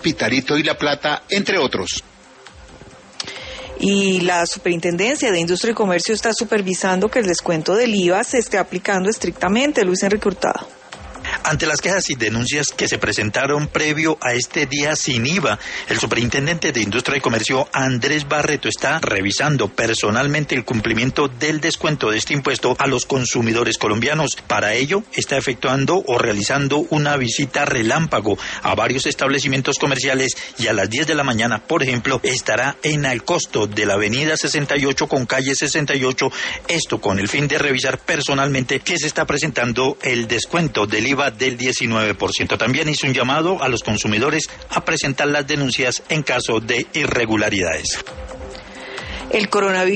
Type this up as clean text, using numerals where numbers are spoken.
Pitalito y La Plata, entre otros. Y la Superintendencia de Industria y Comercio está supervisando que el descuento del IVA se esté aplicando estrictamente. Luis Enrique Hurtado. Ante las quejas y denuncias que se presentaron previo a este día sin IVA, el superintendente de Industria y Comercio, Andrés Barreto, está revisando personalmente el cumplimiento del descuento de este impuesto a los consumidores colombianos. Para ello, está efectuando o realizando una visita relámpago a varios establecimientos comerciales y a las 10 de la mañana, por ejemplo, estará en el costo de la avenida 68 con calle 68, esto con el fin de revisar personalmente que se está presentando el descuento del IVA del 19%. También hizo un llamado a los consumidores a presentar las denuncias en caso de irregularidades. El coronavirus